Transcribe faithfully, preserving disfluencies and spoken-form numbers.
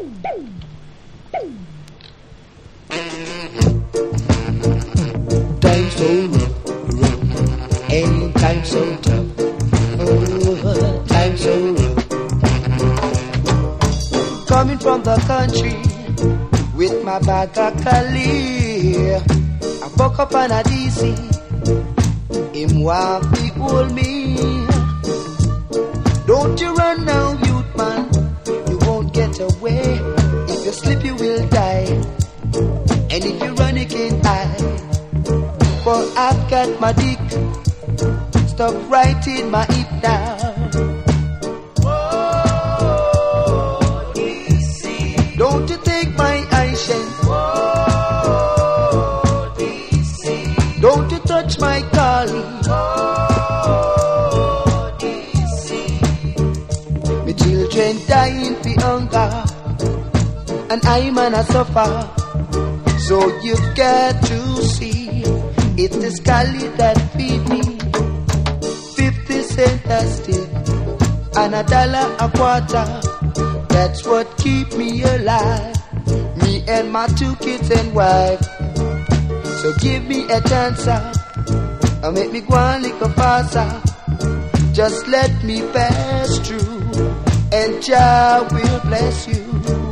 Time so rough, rough, ain't time so tough. Oh, time so rough. Coming from the country with my bag of Cali, I woke up on a D C. Him want to hold me. Don't you run now, youth man. You won't get away. If you slip, you will die. And if you run, you can't hide. For I've got my dick stuck right in my hip now. Whoa, D C. Don't you take my eyeshine. Whoa, D C. Don't you touch my collie. Whoa, D C. My children dying for hunger, and I'm gonna suffer. So you've got to see, it's the Cali that feed me. Fifty cent a stick and a dollar a quarter. That's what keep me alive. Me and my two kids and wife. So give me a chance, and make me go on like a faster. Just let me pass through, and Jah will bless you.